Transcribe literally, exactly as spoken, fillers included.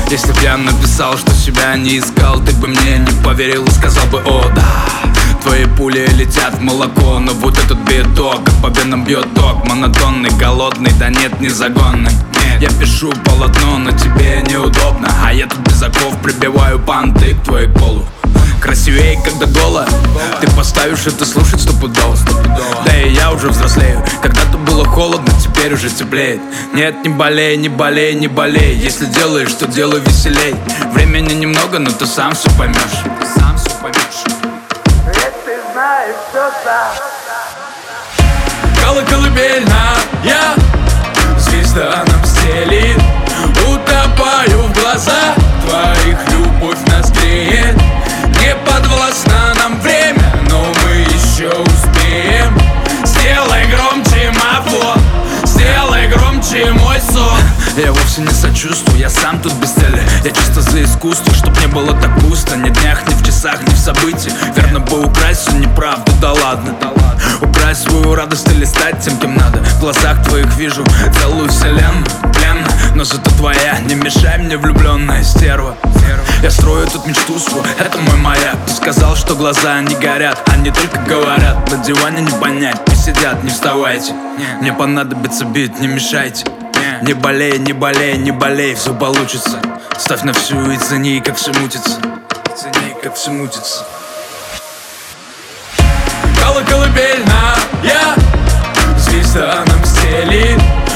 Если б я написал, что себя не искал, ты бы мне не поверил и сказал бы: о, да. Твои пули летят в молоко, но вот этот биток как по венам бьет ток. Монотонный, голодный, да нет, не загонный. Я пишу полотно, но тебе неудобно, а я тут без оков прибиваю банты к твоей полу. Красивее, когда голо. Ты поставишь это слушать стопудово. Да и я уже взрослею. Когда-то было холодно, теперь уже теплеет. Нет, не болей, не болей, не болей. Если делаешь, то делай веселей. Времени немного, но ты сам все поймешь. Ты сам все поймешь. Ведь ты знаешь все сам. Колыбельная звезда нам стелит. Утопаю в глаза твоих, любовь нас греет. Не подвластно нам время, но мы еще успеем. Сделай громче мафон, сделай громче мой сон. Я вовсе не сочувствую, я сам тут без цели. Я чисто за искусство, чтоб не было так пусто. Ни днях, ни в часах, ни в событии. Верно бы украсть всю неправду, да ладно. Украсть свою радость или стать тем, кем надо. В глазах твоих вижу целую вселенную, пленна, но зато твоя. Не мешай мне, влюбленная стерва. Я строю тут мечту свою, это мой маяк. Ты сказал, что глаза не горят, они только говорят. На диване не понять, не сидят, не вставайте. Мне понадобится бит, не мешайте. Не болей, не болей, не болей, все получится. Ставь на всю и цени, как все мутится. Цени, как все мутится. Колыбельная звезда нам стелит.